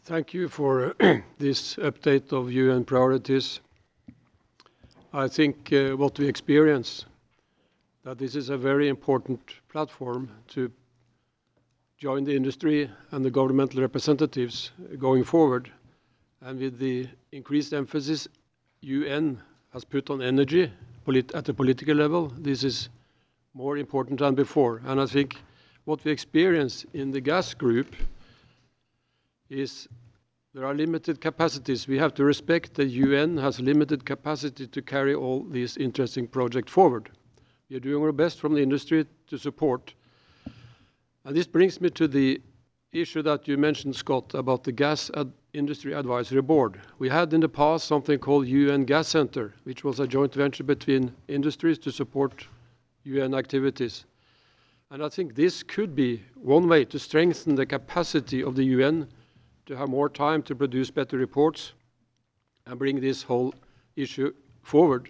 Thank you for this update of UN priorities. I think what we experience, that this is a very important platform to join the industry and the governmental representatives going forward. And with the increased emphasis UN has put on energy at the political level, this is more important than before. And I think what we experience in the gas group is there are limited capacities. We have to respect the UN has limited capacity to carry all these interesting projects forward. We are doing our best from the industry to support. And this brings me to the issue that you mentioned, Scott, about the Gas Industry Advisory Board. We had in the past something called UN Gas Center, which was a joint venture between industries to support UN activities. And I think this could be one way to strengthen the capacity of the UN to have more time to produce better reports and bring this whole issue forward.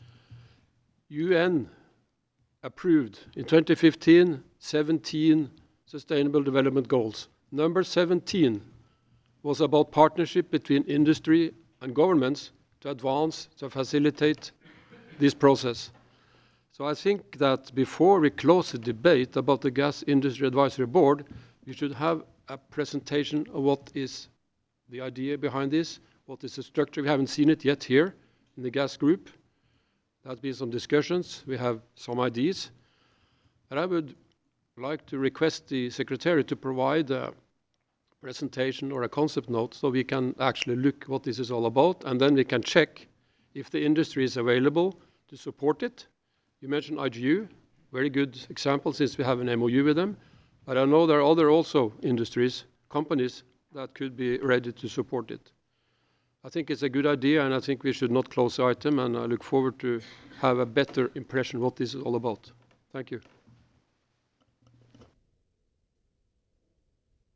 UN approved in 2015 17 Sustainable Development Goals. Number 17 was about partnership between industry and governments to advance, to facilitate this process. So I think that before we close the debate about the Gas Industry Advisory Board, we should have a presentation of what is the idea behind this, what is the structure. We haven't seen it yet here in the gas group. There has been some discussions. We have some ideas. And I would like to request the Secretary to provide a presentation or a concept note so we can actually look what this is all about, and then we can check if the industry is available to support it. You mentioned IGU, very good example since we have an MOU with them. But I know there are other also industries, companies that could be ready to support it. I think it's a good idea, and I think we should not close the item, and I look forward to have a better impression of what this is all about. Thank you.